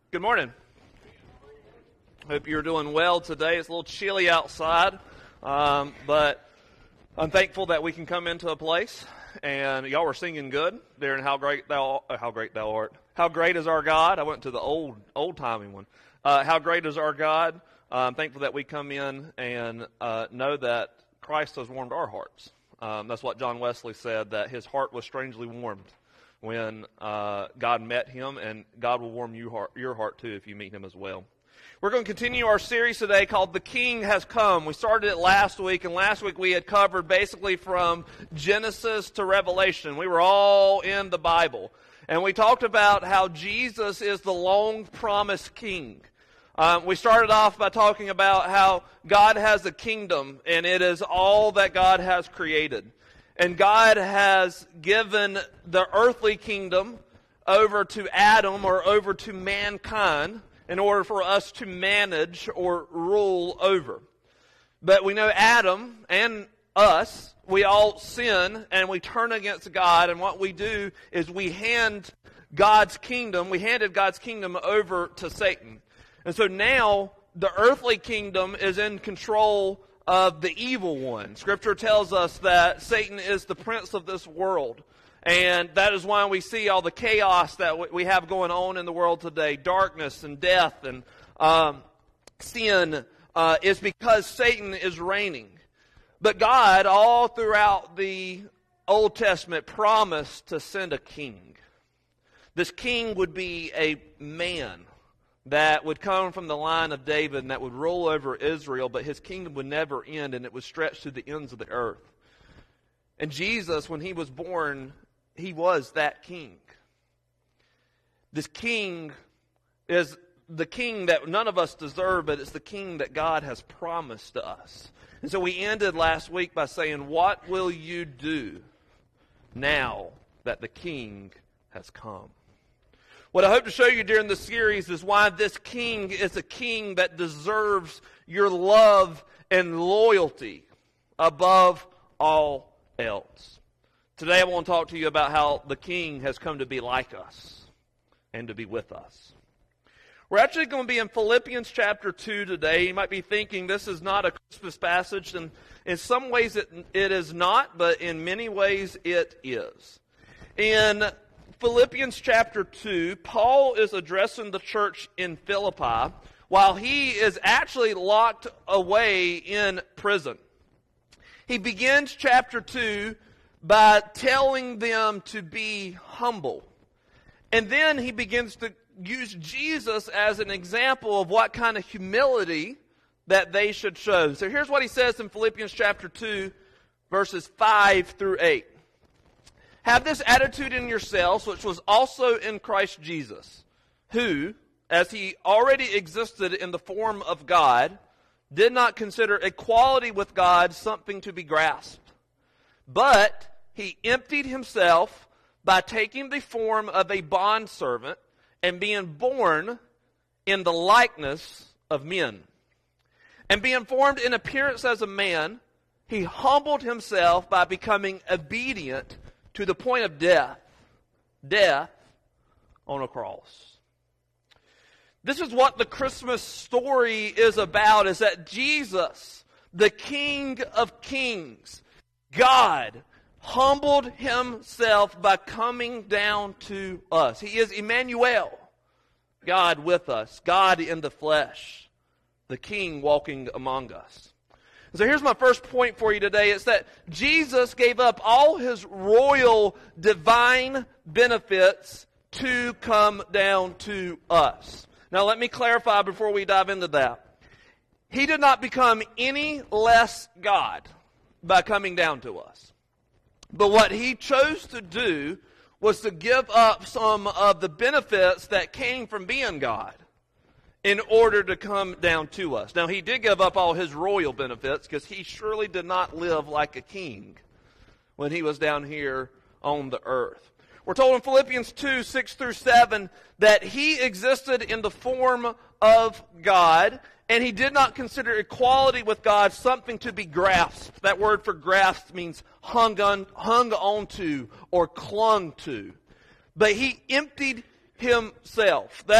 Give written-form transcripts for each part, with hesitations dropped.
Good morning. Hope you're doing well today. It's a little chilly outside, but I'm thankful that we can come into a place, and y'all were singing good during How Great Thou Art. How great is our God? I went to the old-timey one. How great is our God? I'm thankful that we come in and know that Christ has warmed our hearts. That's what John Wesley said, that his heart was strangely warmed when God met him, and God will warm your heart too if you meet him as well. We're going to continue our series today called The King Has Come. We started it last week, and last week we had covered basically from Genesis to Revelation. We were all in the Bible. And we talked about how Jesus is the long-promised King. We started off by talking about how God has a kingdom, and it is all that God has created. And God has given the earthly kingdom over to Adam or over to mankind in order for us to manage or rule over. But we know Adam and us, we all sin and we turn against God, and what we do is we handed God's kingdom over to Satan. And so now the earthly kingdom is in control of the evil one. Scripture tells us that Satan is the prince of this world. And that is why we see all the chaos that we have going on in the world today. Darkness and death and sin is because Satan is reigning. But God, all throughout the Old Testament, promised to send a king. This king would be a man that would come from the line of David and that would rule over Israel, but his kingdom would never end, and it would stretch to the ends of the earth. And Jesus, when he was born, he was that king. This king is the king that none of us deserve, but it's the king that God has promised to us. And so we ended last week by saying, what will you do now that the king has come? What I hope to show you during this series is why this king is a king that deserves your love and loyalty above all else. Today I want to talk to you about how the king has come to be like us and to be with us. We're actually going to be in Philippians chapter 2 today. You might be thinking this is not a Christmas passage, and in some ways it is not, but in many ways it is. In Philippians chapter 2, Paul is addressing the church in Philippi while he is actually locked away in prison. He begins chapter 2 by telling them to be humble. And then he begins to use Jesus as an example of what kind of humility that they should show. So here's what he says in Philippians chapter 2, verses 5 through 8. Have this attitude in yourselves, which was also in Christ Jesus, who, as he already existed in the form of God, did not consider equality with God something to be grasped. But he emptied himself by taking the form of a bondservant and being born in the likeness of men. And being formed in appearance as a man, he humbled himself by becoming obedient to the point of death on a cross. This is what the Christmas story is about, is that Jesus, the King of Kings, God, humbled himself by coming down to us. He is Emmanuel, God with us, God in the flesh, the King walking among us. So here's my first point for you today. It's that Jesus gave up all his royal divine benefits to come down to us. Now let me clarify before we dive into that. He did not become any less God by coming down to us. But what he chose to do was to give up some of the benefits that came from being God in order to come down to us. Now, he did give up all his royal benefits because he surely did not live like a king when he was down here on the earth. We're told in Philippians 2, 6 through 7, that he existed in the form of God, and he did not consider equality with God something to be grasped. That word for grasped means hung on or clung to. But he emptied himself. That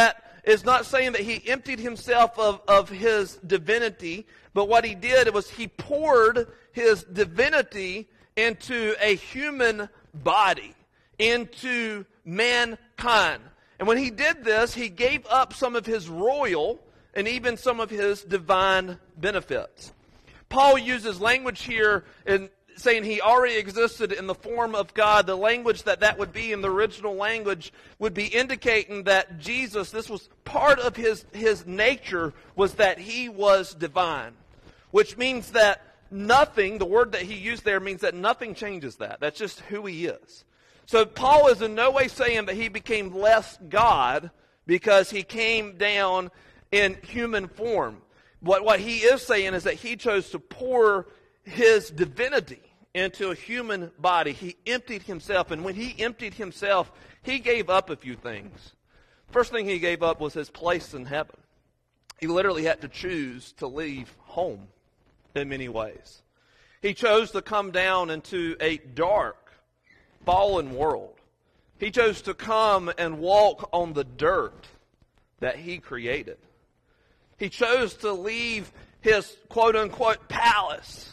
is not saying that he emptied himself of his divinity, but what he did was he poured his divinity into a human body, into mankind. And when he did this, he gave up some of his royal and even some of his divine benefits. Paul uses language here in saying he already existed in the form of God. The language that would be in the original language would be indicating that Jesus, this was part of his nature, was that he was divine. Which means that nothing, the word that he used there means that nothing changes that. That's just who he is. So Paul is in no way saying that he became less God because he came down in human form. What he is saying is that he chose to pour his divinity into a human body. He emptied himself, and when he emptied himself, he gave up a few things. First thing he gave up was his place in heaven. He literally had to choose to leave home in many ways. He chose to come down into a dark, fallen world. He chose to come and walk on the dirt that he created. He chose to leave his quote-unquote palace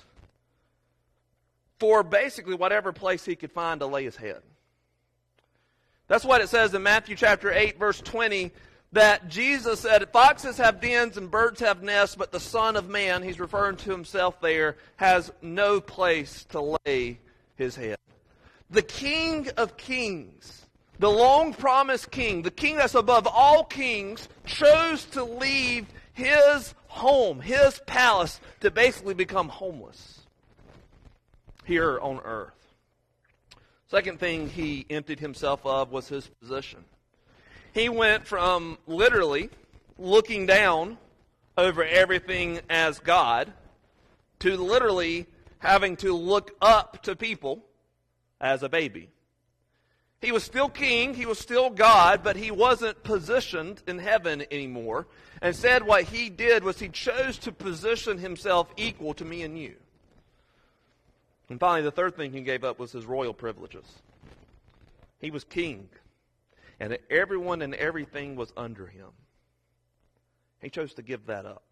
for basically whatever place he could find to lay his head. That's what it says in Matthew chapter 8, verse 20, that Jesus said, foxes have dens and birds have nests, but the Son of Man, he's referring to himself there, has no place to lay his head. The King of Kings, the long-promised King, the King that's above all kings, chose to leave his home, his palace, to basically become homeless here on earth. Second thing he emptied himself of was his position. He went from literally looking down over everything as God to literally having to look up to people as a baby. He was still king, he was still God, but he wasn't positioned in heaven anymore. Instead, what he did was he chose to position himself equal to me and you. And finally, the third thing he gave up was his royal privileges. He was king, and everyone and everything was under him. He chose to give that up.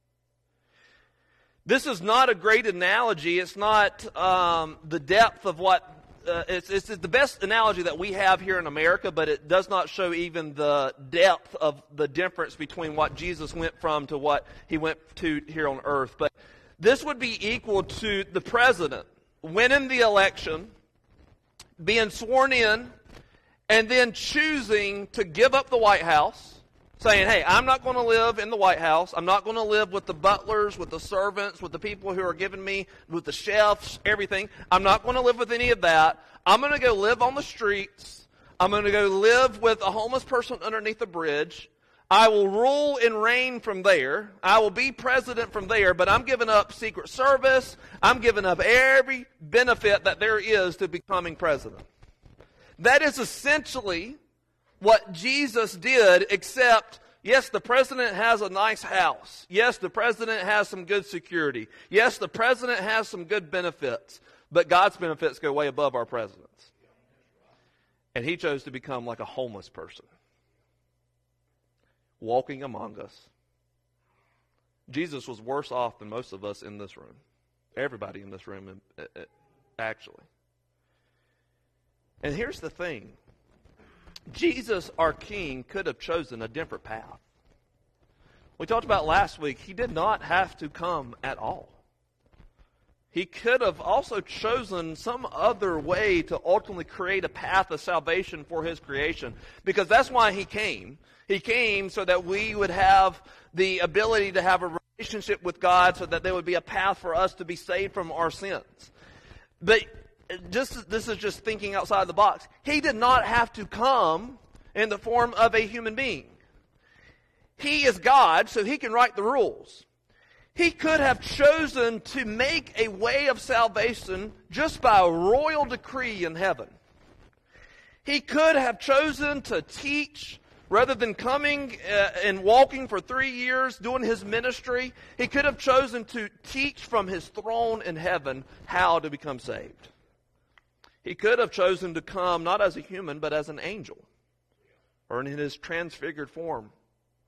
This is not a great analogy. It's not the depth of what... It's the best analogy that we have here in America, but it does not show even the depth of the difference between what Jesus went from to what he went to here on earth. But this would be equal to the president winning the election, being sworn in, and then choosing to give up the White House, saying, hey, I'm not going to live in the White House. I'm not going to live with the butlers, with the servants, with the people who are giving me, with the chefs, everything. I'm not going to live with any of that. I'm going to go live on the streets. I'm going to go live with a homeless person underneath a bridge. I will rule and reign from there. I will be president from there, but I'm giving up Secret Service. I'm giving up every benefit that there is to becoming president. That is essentially what Jesus did, except, yes, the president has a nice house. Yes, the president has some good security. Yes, the president has some good benefits. But God's benefits go way above our president's. And he chose to become like a homeless person, walking among us. Jesus was worse off than most of us in this room. Everybody in this room, actually. And here's the thing. Jesus, our King, could have chosen a different path. We talked about last week, he did not have to come at all. He could have also chosen some other way to ultimately create a path of salvation for his creation, because that's why he came. He came so that we would have the ability to have a relationship with God, so that there would be a path for us to be saved from our sins. But this is just thinking outside the box. He did not have to come in the form of a human being. He is God, so he can write the rules. He could have chosen to make a way of salvation just by a royal decree in heaven. He could have chosen to teach rather than coming and walking for 3 years doing his ministry. He could have chosen to teach from his throne in heaven how to become saved. He could have chosen to come not as a human but as an angel, or in his transfigured form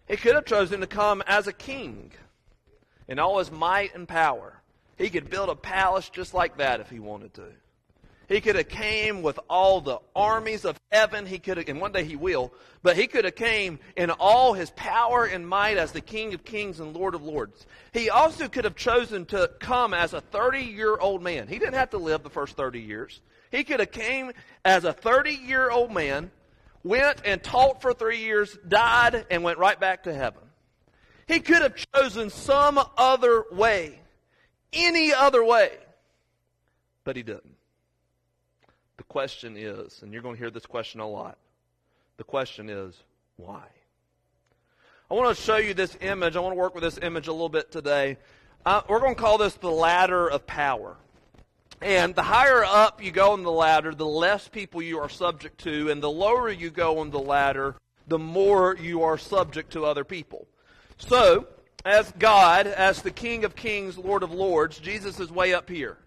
He could have chosen to come as a king in all his might and power. He could build a palace just like that if he wanted to. He could have came with all the armies of heaven. He could have, and one day he will, but he could have came in all his power and might as the King of Kings and Lord of Lords. He also could have chosen to come as a 30-year-old man. He didn't have to live the first 30 years. He could have came as a 30-year-old man, went and taught for 3 years, died, and went right back to heaven. He could have chosen some other way, any other way, but he didn't. The question is, and you're going to hear this question a lot, the question is, why? I want to show you this image. I want to work with this image a little bit today. We're going to call this the ladder of power. And the higher up you go on the ladder, the less people you are subject to, and the lower you go on the ladder, the more you are subject to other people. So, as God, as the King of Kings, Lord of Lords, Jesus is way up here.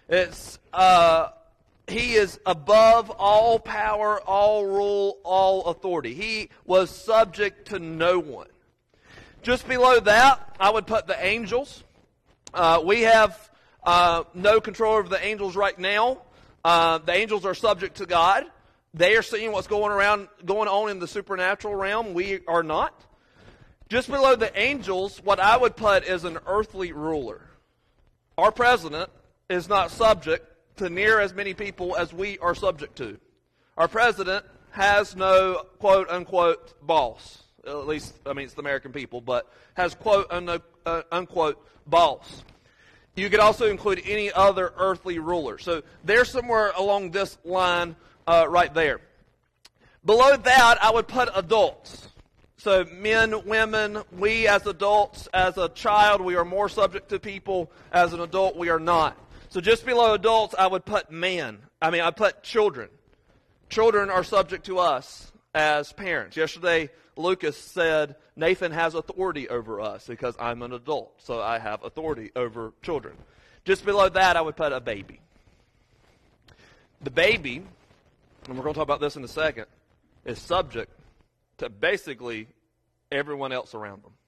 He is above all power, all rule, all authority. He was subject to no one. Just below that, I would put the angels. We have no control over the angels right now. The angels are subject to God. They are seeing what's going on in the supernatural realm. We are not. Just below the angels, what I would put is an earthly ruler. Our president is not subject to near as many people as we are subject to. Our president has no quote-unquote boss. At least, it's the American people, but has quote-unquote boss. You could also include any other earthly ruler. So they're somewhere along this line right there. Below that, I would put adults. So men, women, we as adults, as a child, we are more subject to people. As an adult, we are not. So just below adults, I would put I'd put children. Children are subject to us as parents. Yesterday, Lucas said, Nathan has authority over us because I'm an adult, so I have authority over children. Just below that, I would put a baby. The baby, and we're going to talk about this in a second, is subject to basically everyone else around them.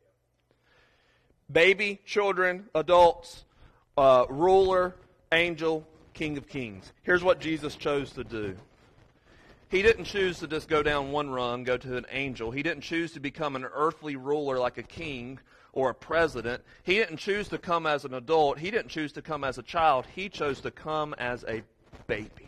Baby, children, adults, ruler, angel, King of Kings. Here's what Jesus chose to do. He didn't choose to just go down one rung, go to an angel. He didn't choose to become an earthly ruler like a king or a president. He didn't choose to come as an adult. He didn't choose to come as a child. He chose to come as a baby.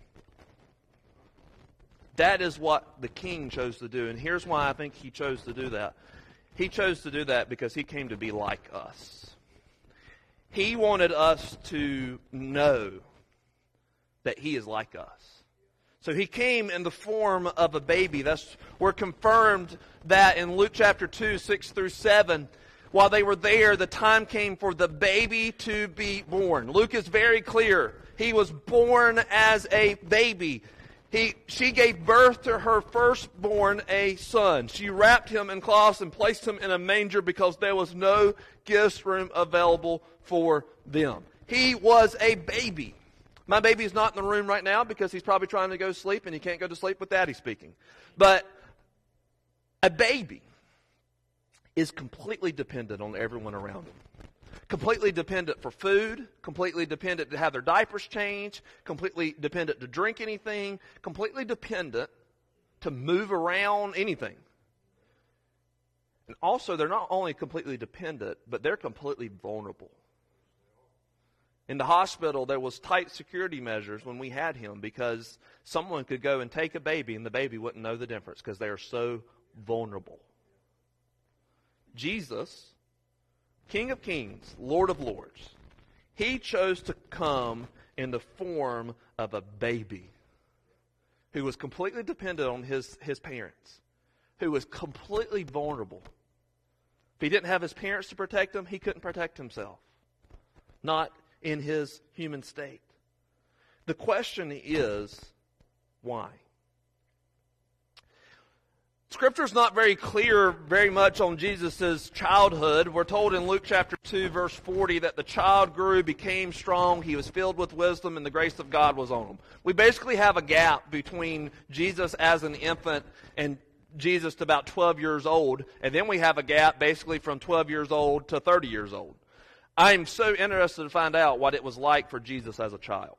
That is what the king chose to do. And here's why I think he chose to do that. He chose to do that because he came to be like us. He wanted us to know that he is like us. So he came in the form of a baby. We're confirmed that in Luke chapter 2, 6 through 7, while they were there, the time came for the baby to be born. Luke is very clear. He was born as a baby. She gave birth to her firstborn, a son. She wrapped him in cloths and placed him in a manger because there was no guest room available for them. He was a baby. My baby's not in the room right now because he's probably trying to go to sleep and he can't go to sleep with Daddy speaking. But a baby is completely dependent on everyone around him. Completely dependent for food, completely dependent to have their diapers changed, completely dependent to drink anything, completely dependent to move around anything. And also, they're not only completely dependent, but they're completely vulnerable. In the hospital, there was tight security measures when we had him because someone could go and take a baby and the baby wouldn't know the difference because they are so vulnerable. Jesus, King of Kings, Lord of Lords, he chose to come in the form of a baby who was completely dependent on his parents, who was completely vulnerable. If he didn't have his parents to protect him, he couldn't protect himself. Not in his human state. The question is, why? Scripture's not very clear very much on Jesus' childhood. We're told in Luke chapter 2, verse 40, that the child grew, became strong, he was filled with wisdom, and the grace of God was on him. We basically have a gap between Jesus as an infant and Jesus to about 12 years old, and then we have a gap basically from 12 years old to 30 years old. I'm so interested to find out what it was like for Jesus as a child.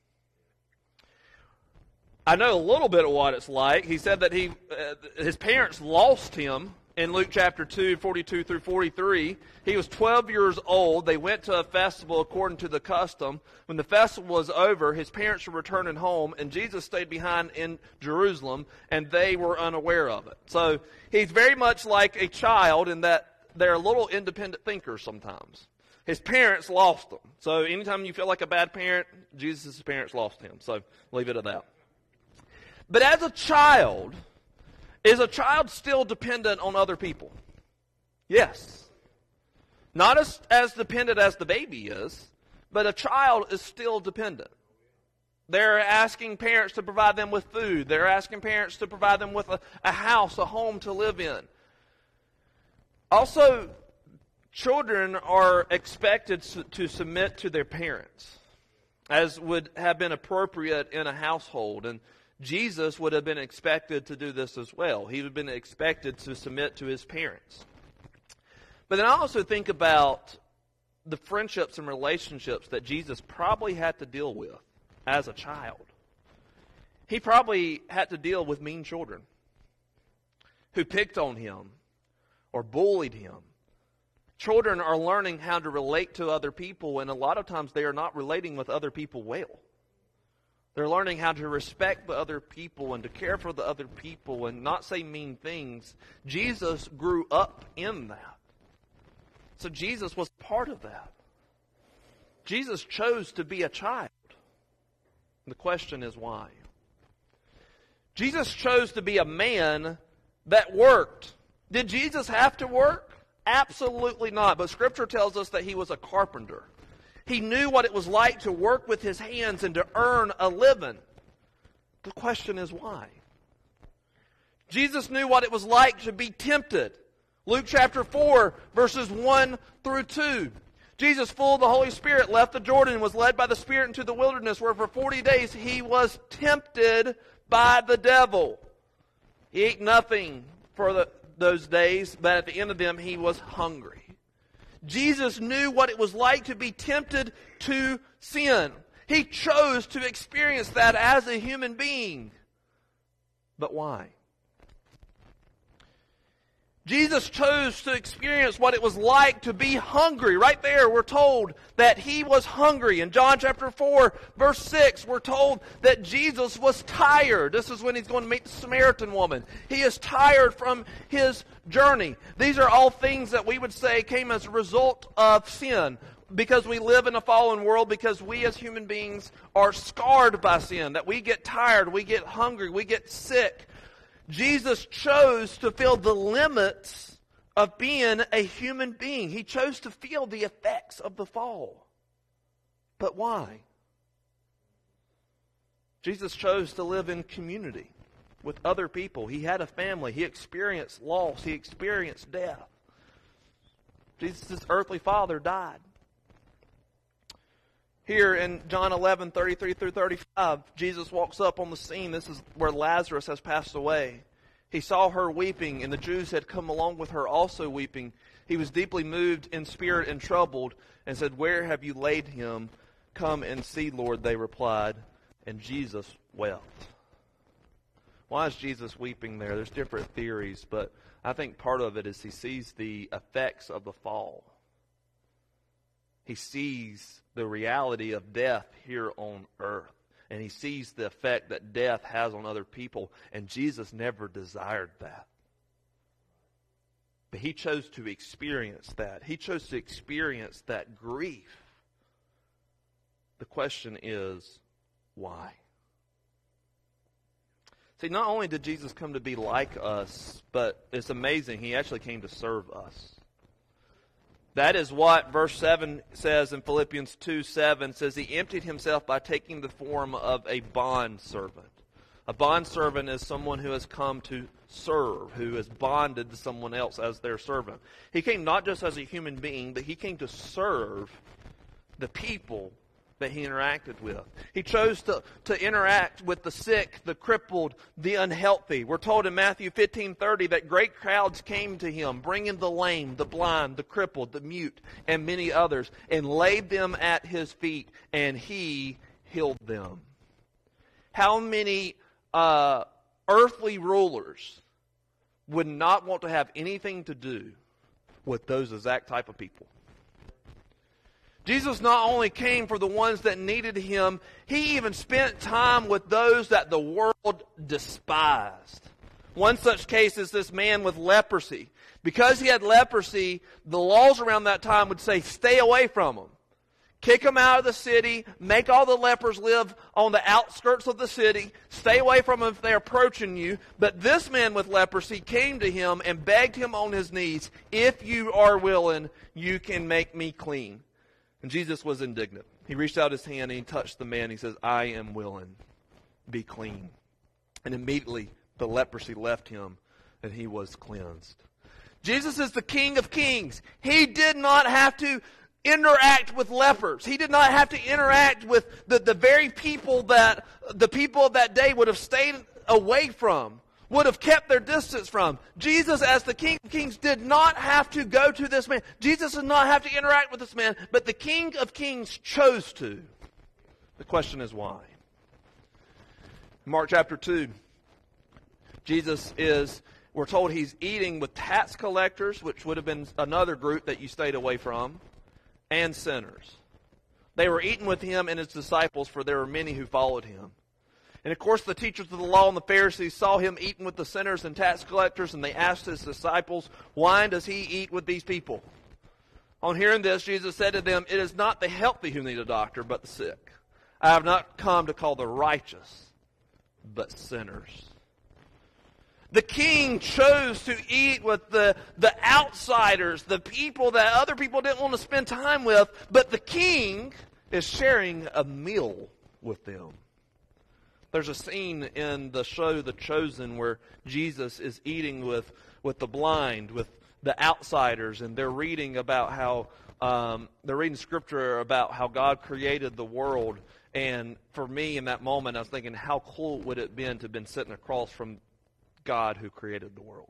I know a little bit of what it's like. He said that his parents lost him in Luke chapter 2, 42 through 43. He was 12 years old. They went to a festival according to the custom. When the festival was over, his parents were returning home, and Jesus stayed behind in Jerusalem, and they were unaware of it. So he's very much like a child in that they're little independent thinkers sometimes. His parents lost him. So anytime you feel like a bad parent, Jesus' parents lost him. So leave it at that. But as a child, is a child still dependent on other people? Yes. Not as dependent as the baby is, but a child is still dependent. They're asking parents to provide them with food. They're asking parents to provide them with a house, a home to live in. Also, children are expected to submit to their parents, as would have been appropriate in a household. And Jesus would have been expected to do this as well. He would have been expected to submit to his parents. But then I also think about the friendships and relationships that Jesus probably had to deal with as a child. He probably had to deal with mean children who picked on him or bullied him. Children are learning how to relate to other people, and a lot of times they are not relating with other people well. They're learning how to respect the other people and to care for the other people and not say mean things. Jesus grew up in that. So Jesus was part of that. Jesus chose to be a child. The question is why? Jesus chose to be a man that worked. Did Jesus have to work? Absolutely not. But Scripture tells us that he was a carpenter. He knew what it was like to work with his hands and to earn a living. The question is why? Jesus knew what it was like to be tempted. Luke chapter 4, verses 1 through 2. Jesus, full of the Holy Spirit, left the Jordan and was led by the Spirit into the wilderness, where for 40 days he was tempted by the devil. He ate nothing for those days, but at the end of them he was hungry. Jesus knew what it was like to be tempted to sin. He chose to experience that as a human being. But why? Jesus chose to experience what it was like to be hungry. Right there, we're told that he was hungry. In John chapter 4, verse 6, we're told that Jesus was tired. This is when he's going to meet the Samaritan woman. He is tired from his journey. These are all things that we would say came as a result of sin, because we live in a fallen world, because we as human beings are scarred by sin, that we get tired, we get hungry, we get sick. Jesus chose to feel the limits of being a human being. He chose to feel the effects of the fall. But why? Jesus chose to live in community with other people. He had a family. He experienced loss. He experienced death. Jesus' earthly father died. Here in John 11, 33 through 35, Jesus walks up on the scene. This is where Lazarus has passed away. He saw her weeping, and the Jews had come along with her also weeping. He was deeply moved in spirit and troubled, and said, "Where have you laid him? Come and see, Lord," they replied. And Jesus wept. Why is Jesus weeping there? There's different theories, but I think part of it is he sees the effects of the fall. He sees the reality of death here on earth. And he sees the effect that death has on other people. And Jesus never desired that. But he chose to experience that. He chose to experience that grief. The question is, why? See, not only did Jesus come to be like us, but it's amazing, he actually came to serve us. That is what verse 7 says in Philippians 2:7. Says he emptied himself by taking the form of a bondservant. A bondservant is someone who has come to serve, who is bonded to someone else as their servant. He came not just as a human being, but he came to serve the people that he interacted with. He chose to interact with the sick, the crippled, the unhealthy. We're told in Matthew 15:30 that great crowds came to him, bringing the lame, the blind, the crippled, the mute, and many others, and laid them at his feet, and he healed them. How many earthly rulers would not want to have anything to do with those exact type of people? Jesus not only came for the ones that needed him, he even spent time with those that the world despised. One such case is this man with leprosy. Because he had leprosy, the laws around that time would say, stay away from him. Kick them out of the city, make all the lepers live on the outskirts of the city, stay away from them if they're approaching you. But this man with leprosy came to him and begged him on his knees, if you are willing, you can make me clean. And Jesus was indignant. He reached out his hand and he touched the man. He says, I am willing, be clean. And immediately the leprosy left him and he was cleansed. Jesus is the King of Kings. He did not have to interact with lepers. He did not have to interact with the very people that the people of that day would have stayed away from, would have kept their distance from. Jesus, as the King of Kings, did not have to go to this man. Jesus did not have to interact with this man, but the King of Kings chose to. The question is why? Mark chapter 2, we're told he's eating with tax collectors, which would have been another group that you stayed away from, and sinners. They were eating with him and his disciples, for there were many who followed him. And of course the teachers of the law and the Pharisees saw him eating with the sinners and tax collectors, and they asked his disciples, why does he eat with these people? On hearing this, Jesus said to them, it is not the healthy who need a doctor, but the sick. I have not come to call the righteous, but sinners. The king chose to eat with the outsiders, the people that other people didn't want to spend time with, but the king is sharing a meal with them. There's a scene in the show The Chosen where Jesus is eating with the blind, with the outsiders, and they're reading about how they're reading scripture about how God created the world. And for me, in that moment, I was thinking, how cool would it have been to have been sitting across from God who created the world?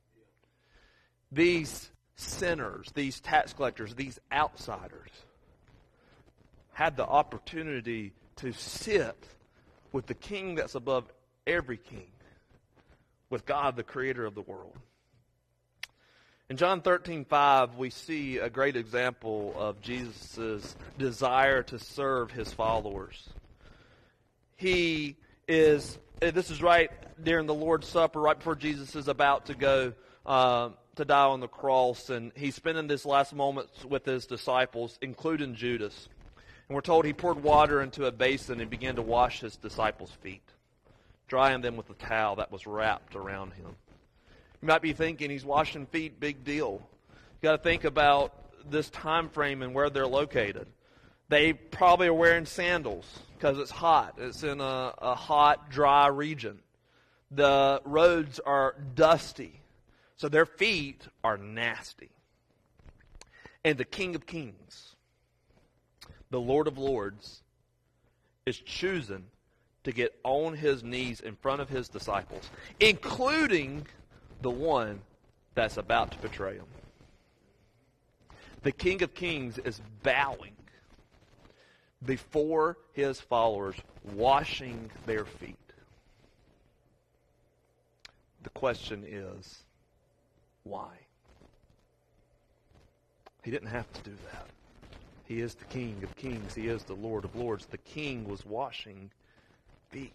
These sinners, these tax collectors, these outsiders had the opportunity to sit with the king that's above every king, with God, the creator of the world. In John 13:5, we see a great example of Jesus' desire to serve his followers. This is right during the Lord's Supper, right before Jesus is about to go to die on the cross, and he's spending this last moments with his disciples, including Judas. And we're told he poured water into a basin and began to wash his disciples' feet, drying them with a towel that was wrapped around him. You might be thinking, he's washing feet, big deal. You got to think about this time frame and where they're located. They probably are wearing sandals because it's hot. It's in a hot, dry region. The roads are dusty, so their feet are nasty. And the King of Kings, the Lord of Lords, is choosing to get on his knees in front of his disciples, including the one that's about to betray him. The King of Kings is bowing before his followers, washing their feet. The question is, why? He didn't have to do that. He is the King of Kings. He is the Lord of Lords. The King was washing feet.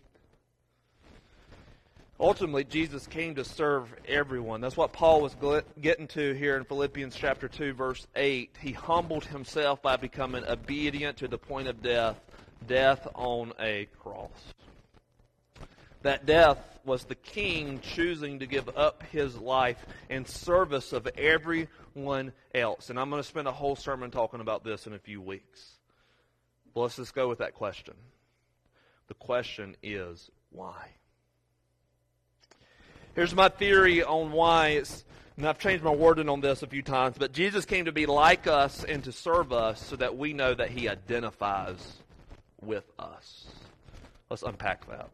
Ultimately, Jesus came to serve everyone. That's what Paul was getting to here in Philippians chapter 2, verse 8. He humbled himself by becoming obedient to the point of death, death on a cross. That death was the King choosing to give up his life in service of everyone else. And I'm going to spend a whole sermon talking about this in a few weeks. But let's just go with that question. The question is, why? Here's my theory on why. And I've changed my wording on this a few times, but Jesus came to be like us and to serve us so that we know that he identifies with us. Let's unpack that.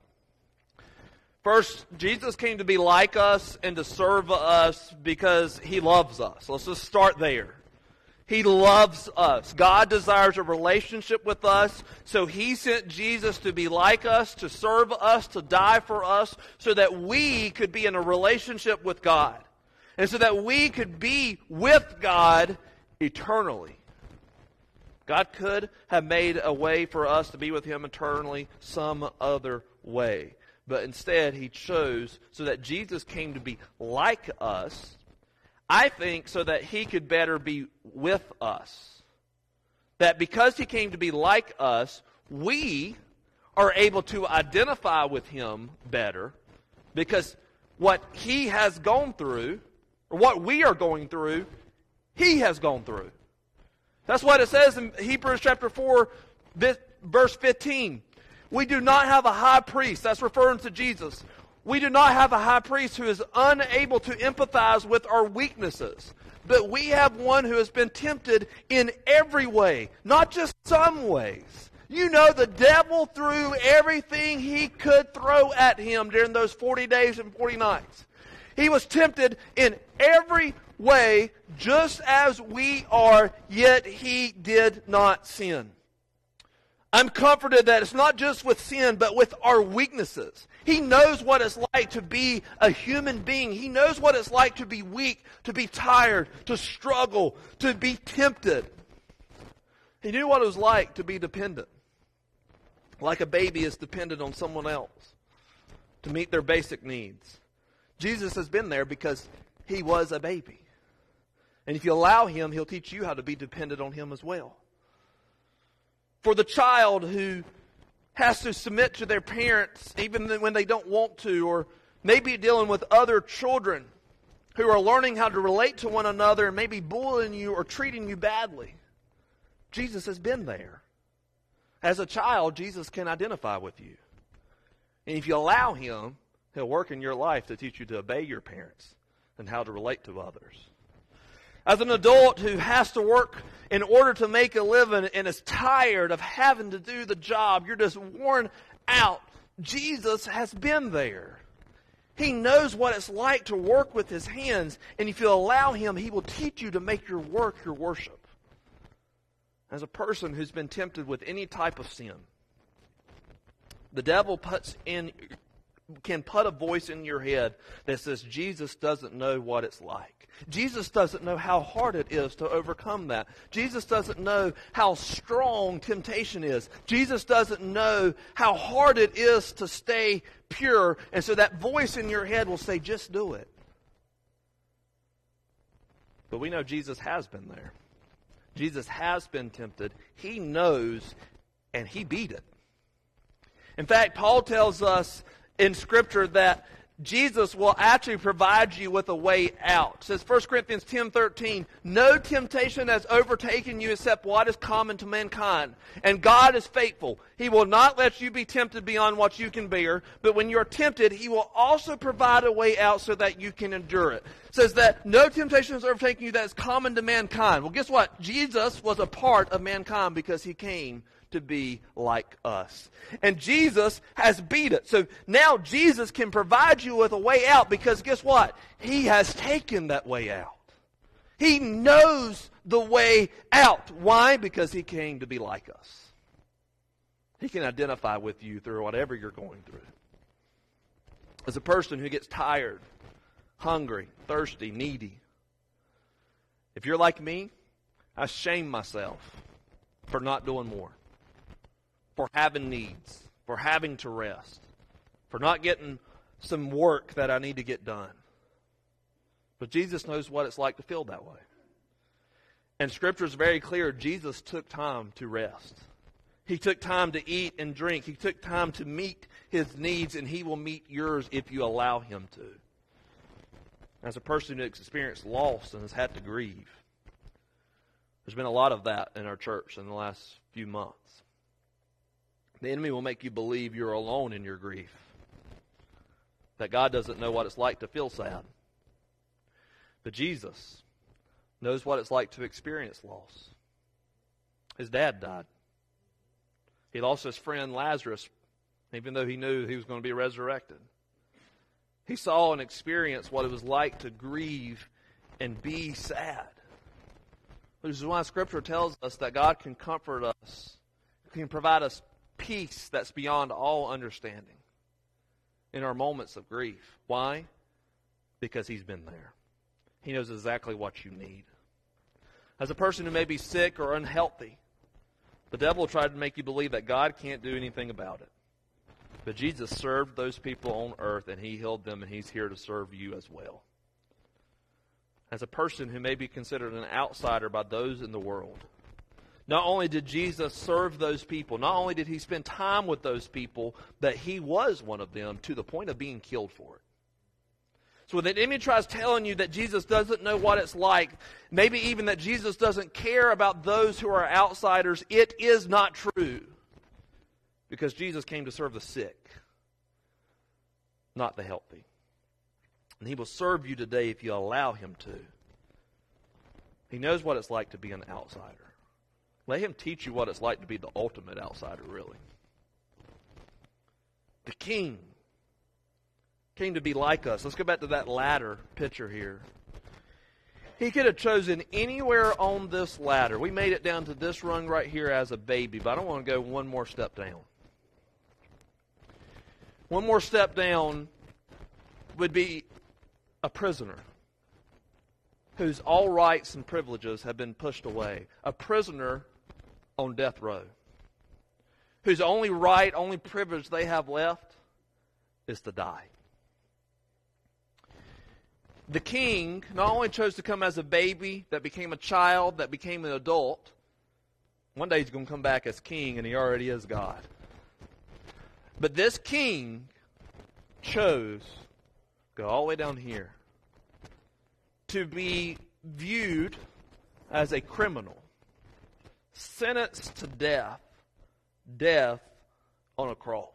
First, Jesus came to be like us and to serve us because He loves us. Let's just start there. He loves us. God desires a relationship with us, so He sent Jesus to be like us, to serve us, to die for us, so that we could be in a relationship with God. And so that we could be with God eternally. God could have made a way for us to be with Him eternally some other way. But instead, He chose so that Jesus came to be like us, I think, so that He could better be with us. That because He came to be like us, we are able to identify with Him better, because what He has gone through, or what we are going through, He has gone through. That's what it says in Hebrews chapter 4, verse 15. We do not have a high priest, that's referring to Jesus. We do not have a high priest who is unable to empathize with our weaknesses. But we have one who has been tempted in every way, not just some ways. You know, the devil threw everything he could throw at him during those 40 days and 40 nights. He was tempted in every way, just as we are, yet he did not sin. I'm comforted that it's not just with sin, but with our weaknesses. He knows what it's like to be a human being. He knows what it's like to be weak, to be tired, to struggle, to be tempted. He knew what it was like to be dependent. Like a baby is dependent on someone else to meet their basic needs. Jesus has been there because He was a baby. And if you allow Him, He'll teach you how to be dependent on Him as well. For the child who has to submit to their parents even when they don't want to, or maybe dealing with other children who are learning how to relate to one another and maybe bullying you or treating you badly, Jesus has been there. As a child, Jesus can identify with you. And if you allow Him, He'll work in your life to teach you to obey your parents and how to relate to others. As an adult who has to work in order to make a living and is tired of having to do the job, you're just worn out, Jesus has been there. He knows what it's like to work with His hands, and if you allow Him, He will teach you to make your work your worship. As a person who's been tempted with any type of sin, the devil can put a voice in your head that says Jesus doesn't know what it's like. Jesus doesn't know how hard it is to overcome that. Jesus doesn't know how strong temptation is. Jesus doesn't know how hard it is to stay pure. And so that voice in your head will say, just do it. But we know Jesus has been there. Jesus has been tempted. He knows, and He beat it. In fact, Paul tells us in Scripture that Jesus will actually provide you with a way out. It says 1 Corinthians 10:13, no temptation has overtaken you except what is common to mankind. And God is faithful. He will not let you be tempted beyond what you can bear. But when you're tempted, He will also provide a way out so that you can endure it. It says that no temptation has overtaken you that is common to mankind. Well, guess what? Jesus was a part of mankind because He came to be like us. And Jesus has beat it. So now Jesus can provide you with a way out because guess what? He has taken that way out. He knows the way out. Why? Because He came to be like us. He can identify with you through whatever you're going through. As a person who gets tired, hungry, thirsty, needy, if you're like me, I shame myself for not doing more. For having needs, for having to rest, for not getting some work that I need to get done. But Jesus knows what it's like to feel that way. And Scripture is very clear. Jesus took time to rest. He took time to eat and drink. He took time to meet His needs, and He will meet yours if you allow Him to. As a person who has experienced loss and has had to grieve, there's been a lot of that in our church in the last few months. The enemy will make you believe you're alone in your grief, that God doesn't know what it's like to feel sad. But Jesus knows what it's like to experience loss. His dad died. He lost his friend Lazarus, even though he knew he was going to be resurrected. He saw and experienced what it was like to grieve and be sad. Which is why Scripture tells us that God can comfort us, can provide us peace that's beyond all understanding in our moments of grief. Why? Because He's been there. He knows exactly what you need. As a person who may be sick or unhealthy, the devil will try to make you believe that God can't do anything about it. But Jesus served those people on earth, and He healed them, and He's here to serve you as well. As a person who may be considered an outsider by those in the world, not only did Jesus serve those people, not only did He spend time with those people, but He was one of them to the point of being killed for it. So when the enemy tries telling you that Jesus doesn't know what it's like, maybe even that Jesus doesn't care about those who are outsiders, it is not true. Because Jesus came to serve the sick, not the healthy. And He will serve you today if you allow Him to. He knows what it's like to be an outsider. Let Him teach you what it's like to be the ultimate outsider, really. The King came to be like us. Let's go back to that ladder picture here. He could have chosen anywhere on this ladder. We made it down to this rung right here as a baby, but I don't want to go one more step down. One more step down would be a prisoner whose all rights and privileges have been pushed away. A prisoner on death row whose only right, only privilege they have left is to die. The King not only chose to come as a baby, that became a child, that became an adult. One day He's going to come back as King, and He already is God. But this King chose, go all the way down here, to be viewed as a criminal, sentenced to death, death on a cross.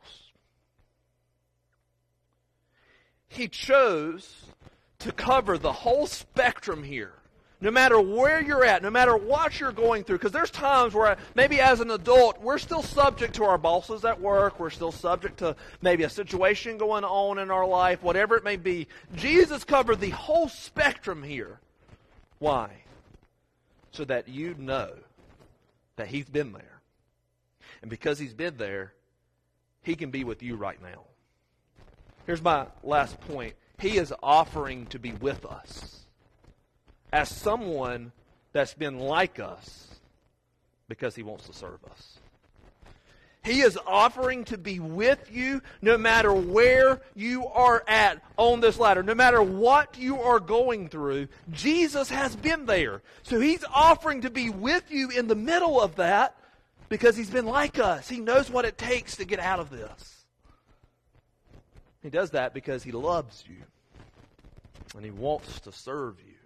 He chose to cover the whole spectrum here. No matter where you're at, no matter what you're going through, because there's times where maybe as an adult, we're still subject to our bosses at work, we're still subject to maybe a situation going on in our life, whatever it may be. Jesus covered the whole spectrum here. Why? So that you know that He's been there. And because He's been there, He can be with you right now. Here's my last point. He is offering to be with us as someone that's been like us because He wants to serve us. He is offering to be with you no matter where you are at on this ladder. No matter what you are going through, Jesus has been there. So He's offering to be with you in the middle of that because He's been like us. He knows what it takes to get out of this. He does that because He loves you and He wants to serve you.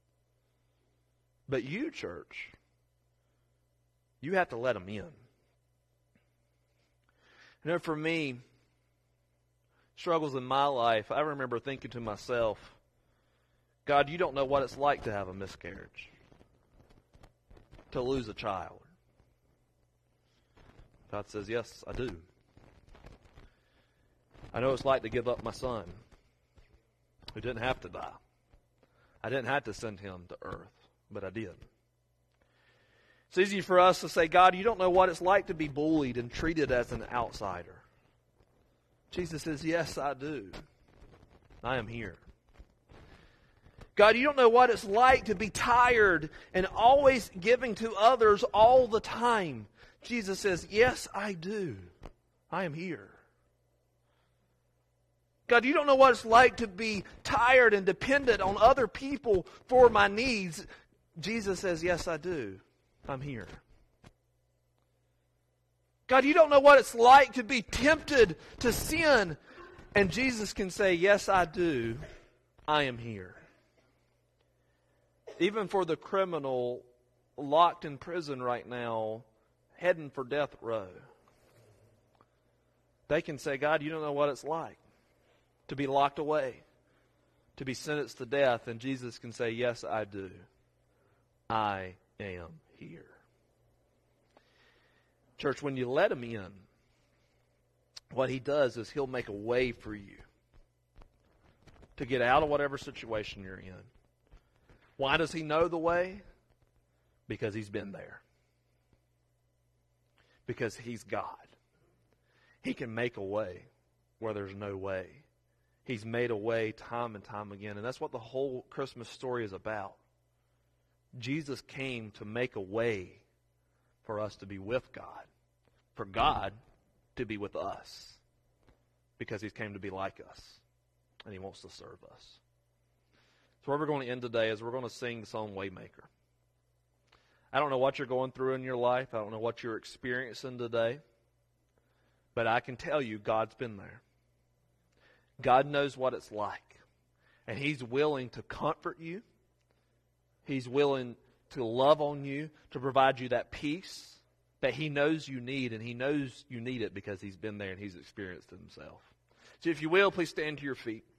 But you, church, you have to let Him in. You know, for me, struggles in my life, I remember thinking to myself, God, You don't know what it's like to have a miscarriage, to lose a child. God says, yes, I do. I know what it's like to give up my son, who didn't have to die. I didn't have to send him to earth, but I did. It's easy for us to say, God, You don't know what it's like to be bullied and treated as an outsider. Jesus says, yes, I do. I am here. God, You don't know what it's like to be tired and always giving to others all the time. Jesus says, yes, I do. I am here. God, You don't know what it's like to be tired and dependent on other people for my needs. Jesus says, yes, I do. I'm here. God, You don't know what it's like to be tempted to sin. And Jesus can say, yes, I do. I am here. Even for the criminal locked in prison right now, heading for death row, they can say, God, You don't know what it's like to be locked away, to be sentenced to death. And Jesus can say, yes, I do. I am here. Church, when you let Him in, what He does is He'll make a way for you to get out of whatever situation you're in. Why does He know the way? Because He's been there. Because He's God. He can make a way where there's no way. He's made a way time and time again. And that's what the whole Christmas story is about. Jesus came to make a way for us to be with God. For God to be with us. Because He came to be like us. And He wants to serve us. So where we're going to end today is we're going to sing the song Waymaker. I don't know what you're going through in your life. I don't know what you're experiencing today. But I can tell you God's been there. God knows what it's like. And He's willing to comfort you. He's willing to love on you, to provide you that peace that He knows you need. And He knows you need it because He's been there and He's experienced it Himself. So if you will, please stand to your feet.